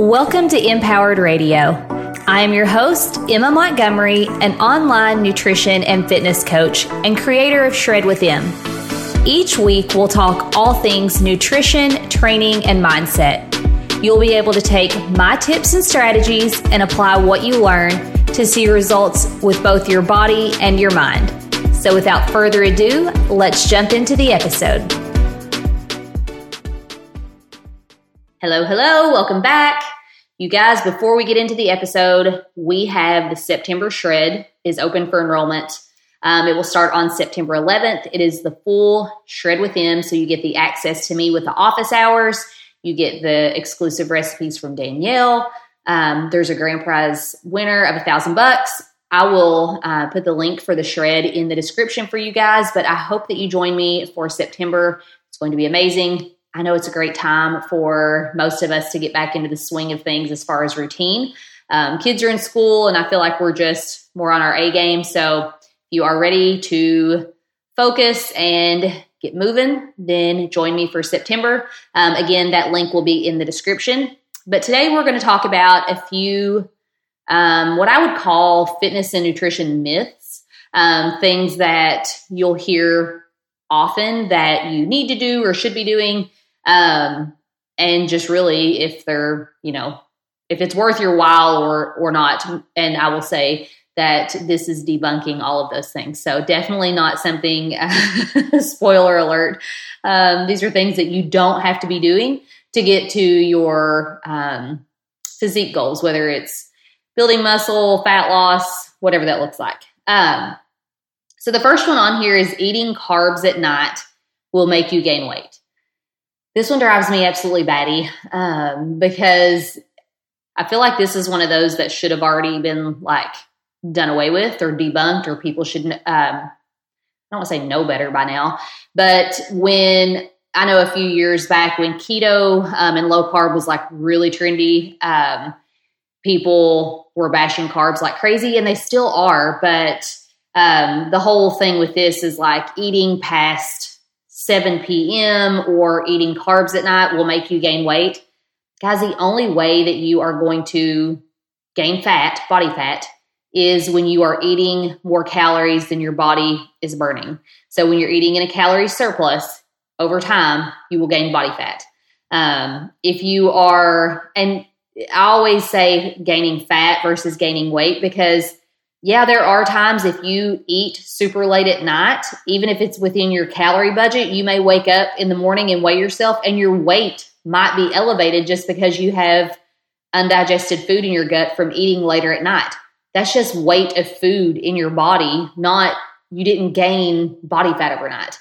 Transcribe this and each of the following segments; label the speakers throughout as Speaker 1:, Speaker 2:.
Speaker 1: Welcome to Empowered Radio. I am your host, Emma Montgomery, an online nutrition and fitness coach and creator of Shred with Em. Each week, we'll talk all things nutrition, training, and mindset. You'll be able to take my tips and strategies and apply what you learn to see results with both your body and your mind. So without further ado, let's jump into the episode. Hello, welcome back. You guys, before we get into the episode, we have the September Shred is open for enrollment. It will start on September 11th. It is the full Shred with Em, so you get the access to me with the office hours. You get the exclusive recipes from Danielle. There's a grand prize winner of $1,000. I will put the link for the Shred in the description for you guys, but I hope that you join me for September. It's going to be amazing. I know it's a great time for most of us to get back into the swing of things as far as routine. Kids are in school, and I feel like we're just more on our A game. So if you are ready to focus and get moving, then join me for September. Again, that link will be in the description. But today we're going to talk about a few what I would call fitness and nutrition myths, things that you'll hear often that you need to do or should be doing. And just really if they're, if it's worth your while or not. And I will say that this is debunking all of those things. So definitely not something, spoiler alert. These are things that you don't have to be doing to get to your, physique goals, whether it's building muscle, fat loss, whatever that looks like. So the first one on here is eating carbs at night will make you gain weight. This one drives me absolutely batty because I feel like this is one of those that should have already been done away with or debunked, or people should, I don't want to say know better by now, but when I know a few years back when keto and low carb was really trendy, people were bashing carbs like crazy, and they still are, but the whole thing with this is eating past 7 p.m. or eating carbs at night will make you gain weight. Guys, the only way that you are going to gain fat, body fat, is when you are eating more calories than your body is burning. So when you're eating in a calorie surplus, over time, you will gain body fat. If you are, and I always say gaining fat versus gaining weight because there are times if you eat super late at night, even if it's within your calorie budget, you may wake up in the morning and weigh yourself and your weight might be elevated just because you have undigested food in your gut from eating later at night. That's just weight of food in your body, not you didn't gain body fat overnight.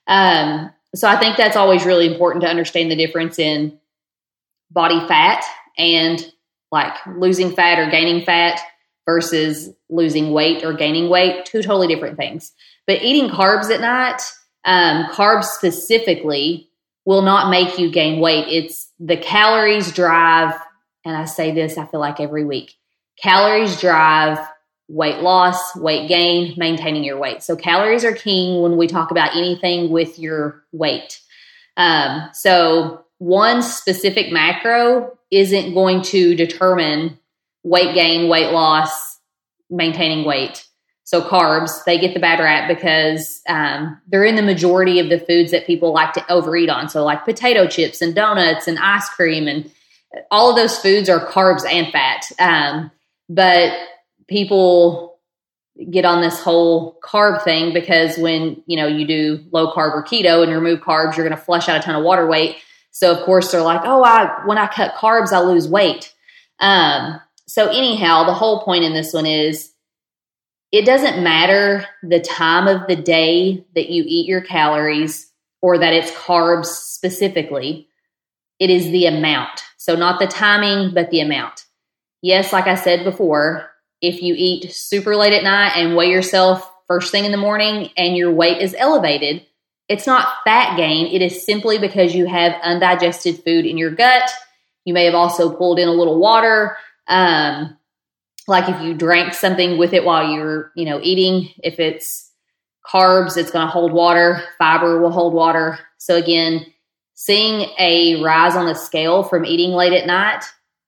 Speaker 1: So I think that's always really important to understand the difference in body fat and losing fat or gaining fat versus losing weight or gaining weight, two totally different things. But eating carbs at night, carbs specifically, will not make you gain weight. It's the calories drive, and I say this, I feel like every week, calories drive weight loss, weight gain, maintaining your weight. So calories are king when we talk about anything with your weight. So one specific macro isn't going to determine weight gain, weight loss, maintaining weight. So carbs, they get the bad rap because they're in the majority of the foods that people like to overeat on. So potato chips and donuts and ice cream and all of those foods are carbs and fat. But people get on this whole carb thing because when, you do low carb or keto and you remove carbs, you're going to flush out a ton of water weight. So of course they're when I cut carbs, I lose weight. So anyhow, the whole point in this one is it doesn't matter the time of the day that you eat your calories or that it's carbs specifically. It is the amount. So not the timing, but the amount. Yes, like I said before, if you eat super late at night and weigh yourself first thing in the morning and your weight is elevated, it's not fat gain. It is simply because you have undigested food in your gut. You may have also pulled in a little water. If you drank something with it while you're, eating, if it's carbs, it's going to hold water. Fiber will hold water. So again, seeing a rise on the scale from eating late at night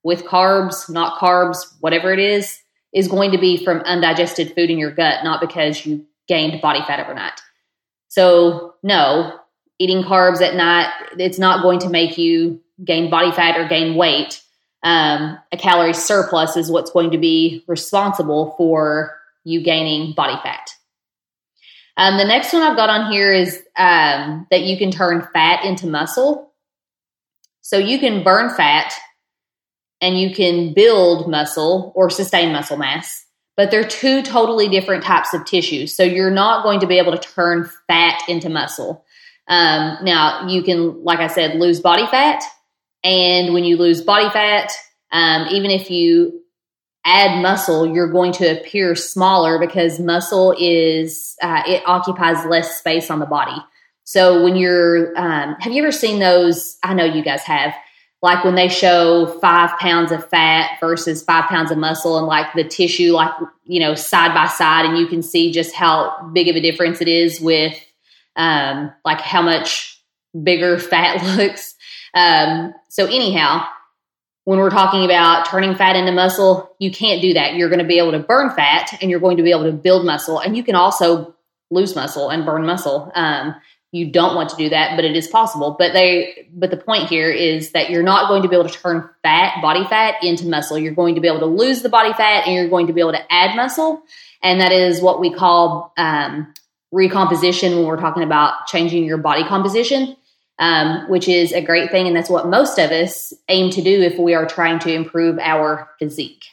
Speaker 1: with carbs, not carbs, whatever it is going to be from undigested food in your gut, not because you gained body fat overnight. So no, eating carbs at night, it's not going to make you gain body fat or gain weight. A calorie surplus is what's going to be responsible for you gaining body fat. The next one I've got on here is that you can turn fat into muscle. So you can burn fat and you can build muscle or sustain muscle mass, but they're two totally different types of tissues. So you're not going to be able to turn fat into muscle. Now, you can, like I said, lose body fat. And when you lose body fat, even if you add muscle, you're going to appear smaller because muscle it occupies less space on the body. So when you're, have you ever seen those? I know you guys have, like when they show 5 pounds of fat versus 5 pounds of muscle and like the tissue, like, side by side, and you can see just how big of a difference it is with, like how much bigger fat looks. So anyhow, when we're talking about turning fat into muscle, you can't do that. You're going to be able to burn fat and you're going to be able to build muscle, and you can also lose muscle and burn muscle. You don't want to do that, but it is possible. But the point here is that you're not going to be able to turn body fat into muscle. You're going to be able to lose the body fat and you're going to be able to add muscle. And that is what we call, recomposition when we're talking about changing your body composition. Which is a great thing. And that's what most of us aim to do if we are trying to improve our physique.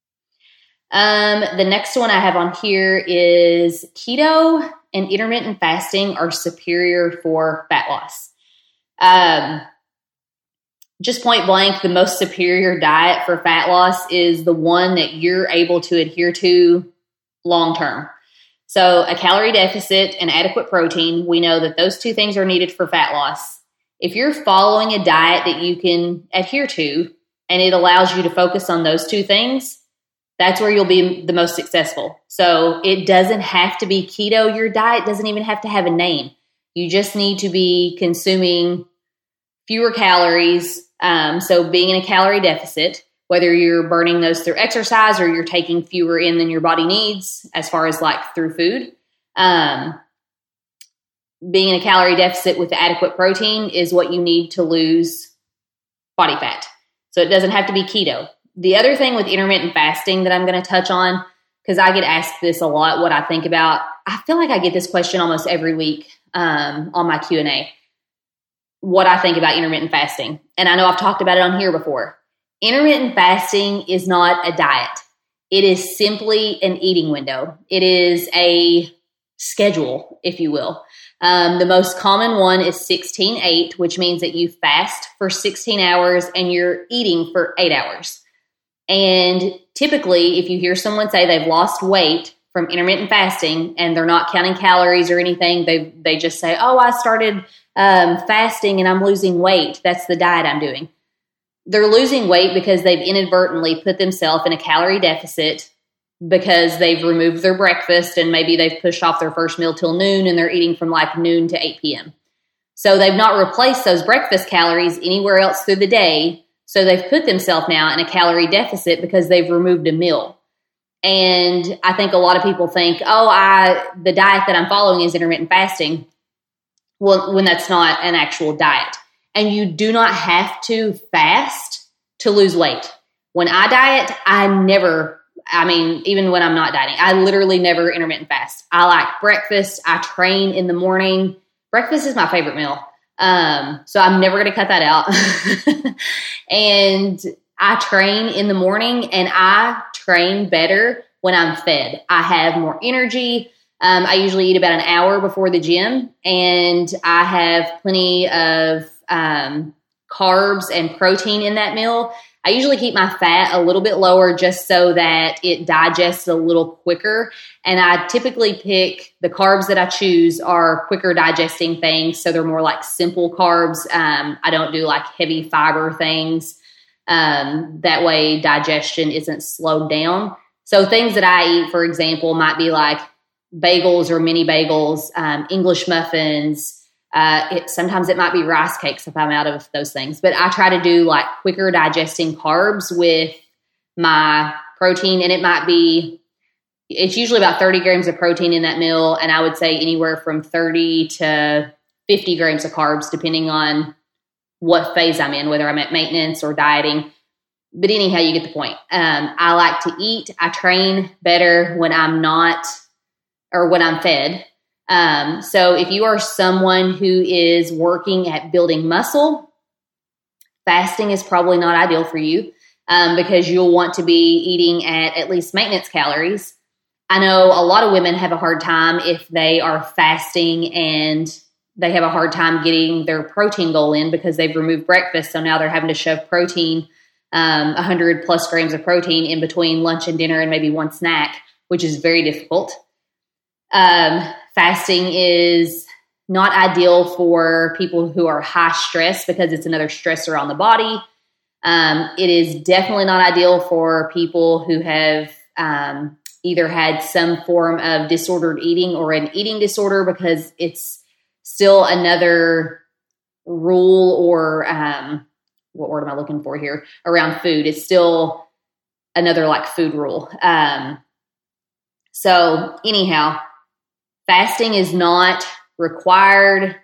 Speaker 1: The next one I have on here is keto and intermittent fasting are superior for fat loss. Just point blank, the most superior diet for fat loss is the one that you're able to adhere to long term. So a calorie deficit and adequate protein, we know that those two things are needed for fat loss. If you're following a diet that you can adhere to and it allows you to focus on those two things, that's where you'll be the most successful. So it doesn't have to be keto. Your diet doesn't even have to have a name. You just need to be consuming fewer calories. So being in a calorie deficit, whether you're burning those through exercise or you're taking fewer in than your body needs as far as like through food. Being in a calorie deficit with adequate protein is what you need to lose body fat. So it doesn't have to be keto. The other thing with intermittent fasting that I'm going to touch on, because I get asked this a lot, what I think about, I feel like I get this question almost every week on my Q&A, what I think about intermittent fasting. And I know I've talked about it on here before. Intermittent fasting is not a diet. It is simply an eating window. It is a schedule, if you will. The most common one is 16-8, which means that you fast for 16 hours and you're eating for 8 hours. And typically, if you hear someone say they've lost weight from intermittent fasting and they're not counting calories or anything, they just say, oh, I started fasting and I'm losing weight. That's the diet I'm doing. They're losing weight because they've inadvertently put themselves in a calorie deficit because they've removed their breakfast and maybe they've pushed off their first meal till noon and they're eating from like noon to 8 p.m. So they've not replaced those breakfast calories anywhere else through the day. So they've put themselves now in a calorie deficit because they've removed a meal. And I think a lot of people think, the diet that I'm following is intermittent fasting. Well, when that's not an actual diet. And you do not have to fast to lose weight. When I diet, even when I'm not dieting, I literally never intermittent fast. I like breakfast. I train in the morning. Breakfast is my favorite meal. So I'm never going to cut that out. And I train in the morning and I train better when I'm fed. I have more energy. I usually eat about an hour before the gym and I have plenty of carbs and protein in that meal. I usually keep my fat a little bit lower just so that it digests a little quicker. And I typically pick the carbs that I choose are quicker digesting things. So they're more like simple carbs. I don't do like heavy fiber things. That way digestion isn't slowed down. So things that I eat, for example, might be like bagels or mini bagels, English muffins, Sometimes it might be rice cakes if I'm out of those things, but I try to do like quicker digesting carbs with my protein, and it's usually about 30 grams of protein in that meal. And I would say anywhere from 30 to 50 grams of carbs, depending on what phase I'm in, whether I'm at maintenance or dieting. But anyhow, you get the point. I like to eat. I train better when I'm not, or when I'm fed. So if you are someone who is working at building muscle, fasting is probably not ideal for you, because you'll want to be eating at least maintenance calories. I know a lot of women have a hard time if they are fasting and they have a hard time getting their protein goal in because they've removed breakfast. So now they're having to shove protein, 100 plus grams of protein in between lunch and dinner and maybe one snack, which is very difficult. Fasting is not ideal for people who are high stress because it's another stressor on the body. It is definitely not ideal for people who have either had some form of disordered eating or an eating disorder, because it's still another rule, or what word am I looking for here, around food. It's still another like food rule. So anyhow, fasting is not required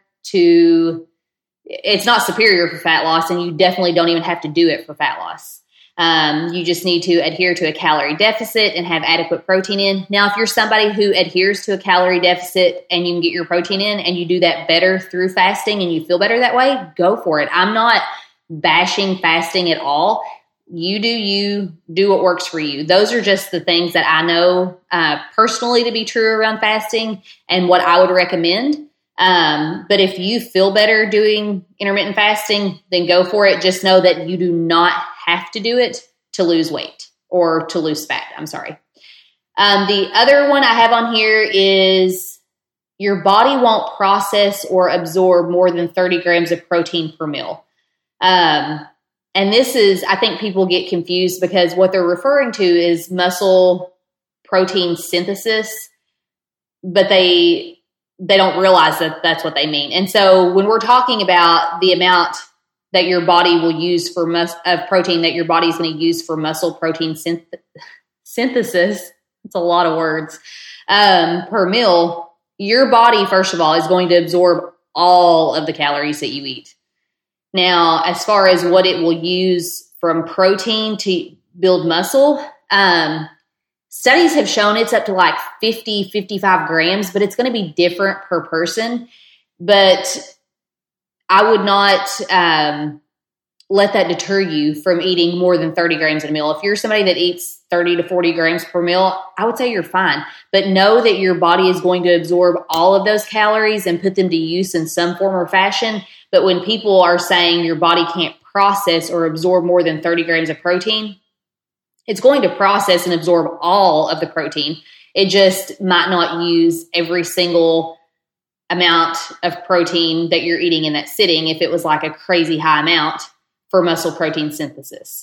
Speaker 1: it's not superior for fat loss, and you definitely don't even have to do it for fat loss. You just need to adhere to a calorie deficit and have adequate protein in. Now, if you're somebody who adheres to a calorie deficit and you can get your protein in and you do that better through fasting and you feel better that way, go for it. I'm not bashing fasting at all. You do what works for you. Those are just the things that I know personally to be true around fasting and what I would recommend. But if you feel better doing intermittent fasting, then go for it. Just know that you do not have to do it to lose weight or to lose fat. I'm sorry. The other one I have on here is your body won't process or absorb more than 30 grams of protein per meal. And this is, I think people get confused because what they're referring to is muscle protein synthesis, but they don't realize that that's what they mean. And so when we're talking about the amount that your body will use for of protein that your body's going to use for muscle protein synthesis, it's a lot of words, per meal, your body, first of all, is going to absorb all of the calories that you eat. Now, as far as what it will use from protein to build muscle, studies have shown it's up to like 50, 55 grams, but it's going to be different per person. But I would not let that deter you from eating more than 30 grams in a meal. If you're somebody that eats 30 to 40 grams per meal, I would say you're fine. But know that your body is going to absorb all of those calories and put them to use in some form or fashion. But when people are saying your body can't process or absorb more than 30 grams of protein, it's going to process and absorb all of the protein. It just might not use every single amount of protein that you're eating in that sitting if it was like a crazy high amount for muscle protein synthesis.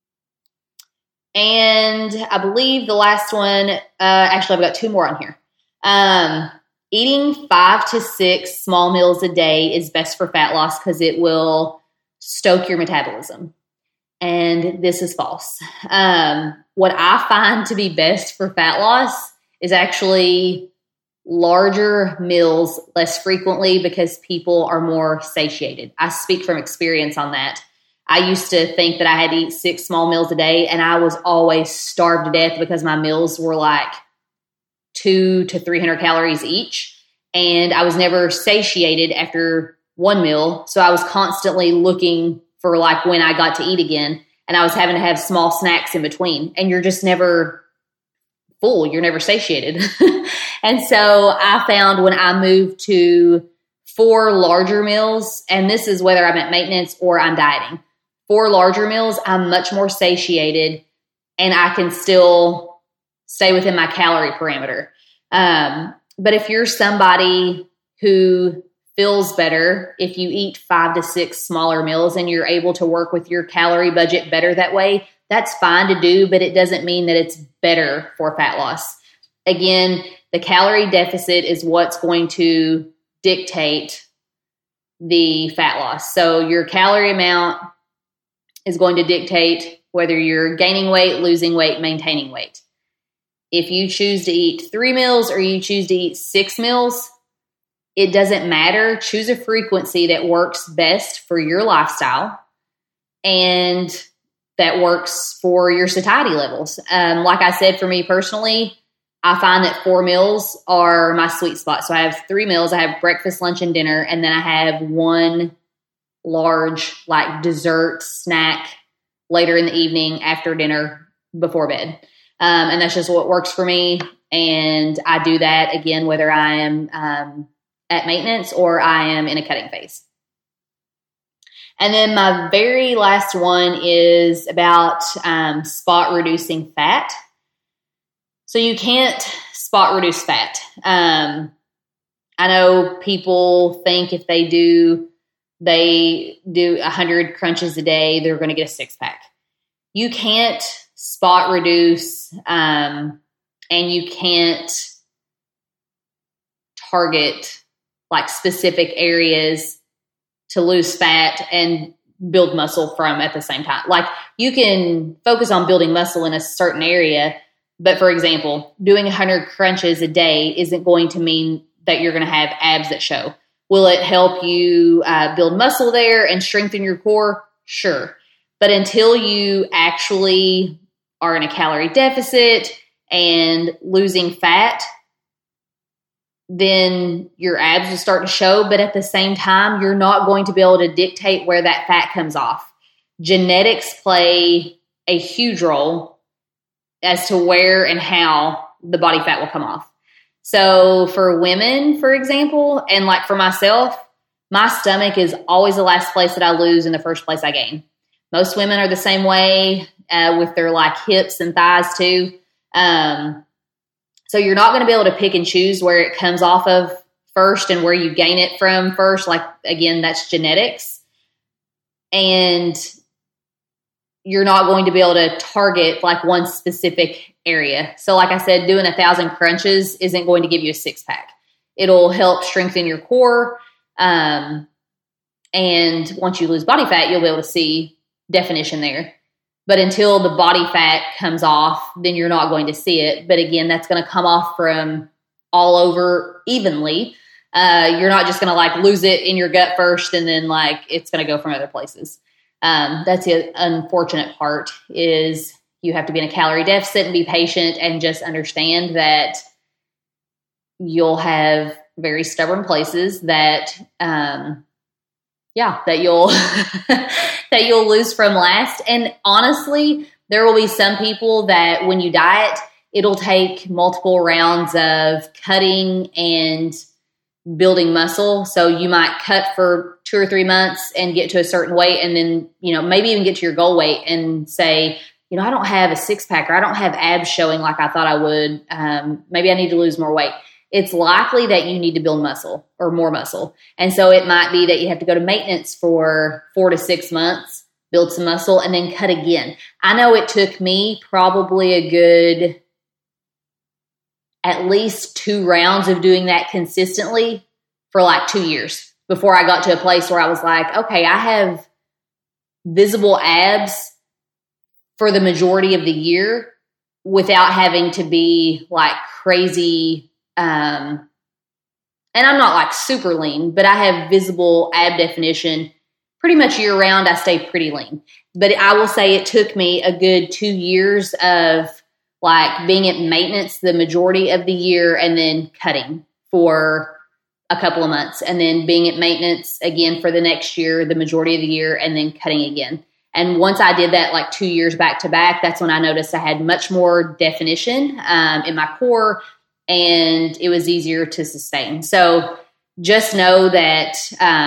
Speaker 1: And I believe the last one, actually I've got two more on here. Eating 5 to 6 small meals a day is best for fat loss because it will stoke your metabolism. And this is false. What I find to be best for fat loss is actually larger meals less frequently because people are more satiated. I speak from experience on that. I used to think that I had to eat 6 small meals a day, and I was always starved to death because my meals were like 200 to 300 calories each, and I was never satiated after one meal. So I was constantly looking for like when I got to eat again, and I was having to have small snacks in between, and you're just never full. You're never satiated. And so I found when I moved to 4 larger meals, and this is whether I'm at maintenance or I'm dieting, 4 larger meals, I'm much more satiated and I can still stay within my calorie parameter. But if you're somebody who feels better if you eat 5 to 6 smaller meals and you're able to work with your calorie budget better that way, that's fine to do, but it doesn't mean that it's better for fat loss. Again, the calorie deficit is what's going to dictate the fat loss. So your calorie amount is going to dictate whether you're gaining weight, losing weight, maintaining weight. If you choose to eat 3 meals or you choose to eat 6 meals, it doesn't matter. Choose a frequency that works best for your lifestyle and that works for your satiety levels. Like I said, for me personally, I find that 4 meals are my sweet spot. So I have 3 meals. I have breakfast, lunch, and dinner, and then I have one large like dessert snack later in the evening after dinner before bed. And that's just what works for me. And I do that again, whether I am at maintenance or I am in a cutting phase. And then my very last one is about spot reducing fat. So you can't spot reduce fat. I know people think if they do 100 crunches a day, they're going to get a 6-pack. You can't spot reduce, and you can't target like specific areas to lose fat and build muscle from at the same time. Like you can focus on building muscle in a certain area, but for example, doing 100 crunches a day isn't going to mean that you're going to have abs that show. Will it help you build muscle there and strengthen your core? Sure. But until you actually are in a calorie deficit and losing fat, then your abs will start to show. But at the same time, you're not going to be able to dictate where that fat comes off. Genetics play a huge role as to where and how the body fat will come off. So for women, for example, and like for myself, my stomach is always the last place that I lose and the first place I gain. Most women are the same way with their like hips and thighs too. So you're not going to be able to pick and choose where it comes off of first and where you gain it from first. Like, again, that's genetics. And you're not going to be able to target like one specific area. So like I said, doing 1,000 crunches isn't going to give you a 6-pack. It'll help strengthen your core. And once you lose body fat, you'll be able to see definition there. But until the body fat comes off, then you're not going to see it. But again, that's going to come off from all over evenly. You're not just going to like lose it in your gut first and then like it's going to go from other places. That's the unfortunate part is you have to be in a calorie deficit and be patient and just understand that you'll have very stubborn places that, that you'll that you'll lose from last. And honestly, there will be some people that when you diet, it'll take multiple rounds of cutting and building muscle. So you might cut for 2 or 3 months and get to a certain weight and then, maybe even get to your goal weight and say, I don't have a 6-pack or I don't have abs showing like I thought I would. Maybe I need to lose more weight. It's likely that you need to build muscle or more muscle. And so it might be that you have to go to maintenance for 4 to 6 months, build some muscle, and then cut again. I know it took me probably a good at least 2 rounds of doing that consistently for like 2 years before I got to a place where I was like, okay, I have visible abs for the majority of the year without having to be like crazy. And I'm not like super lean, but I have visible ab definition pretty much year round. I stay pretty lean, but I will say it took me a good 2 years of like being at maintenance the majority of the year and then cutting for a couple of months and then being at maintenance again for the next year, the majority of the year, and then cutting again. And once I did that like 2 years back to back, that's when I noticed I had much more definition in my core and it was easier to sustain. So just know that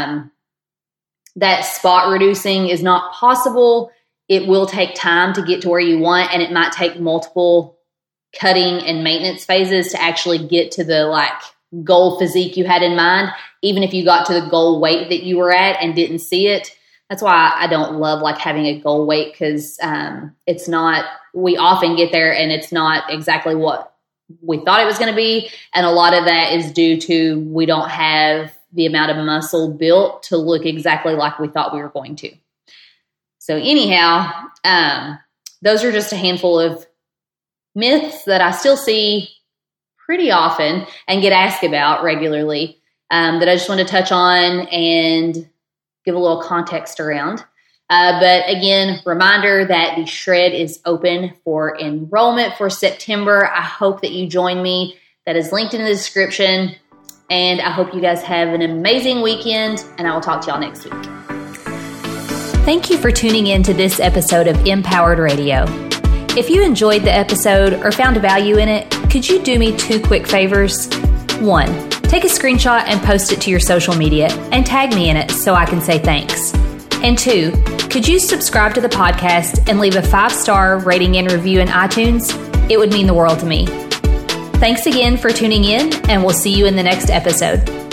Speaker 1: that spot reducing is not possible. It will take time to get to where you want, and it might take multiple cutting and maintenance phases to actually get to the like goal physique you had in mind, even if you got to the goal weight that you were at and didn't see it. That's why I don't love like having a goal weight because it's not, we often get there and it's not exactly what we thought it was going to be. And a lot of that is due to we don't have the amount of muscle built to look exactly like we thought we were going to. So anyhow, those are just a handful of myths that I still see pretty often and get asked about regularly, that I just want to touch on and give a little context around. But again, reminder that the Shred is open for enrollment for September. I hope that you join me. That is linked in the description. And I hope you guys have an amazing weekend, and I will talk to y'all next week. Thank you for tuning in to this episode of Empowered Radio. If you enjoyed the episode or found value in it, could you do me 2 quick favors? 1, take a screenshot and post it to your social media and tag me in it so I can say thanks. And 2, could you subscribe to the podcast and leave a 5-star rating and review in iTunes? It would mean the world to me. Thanks again for tuning in, and we'll see you in the next episode.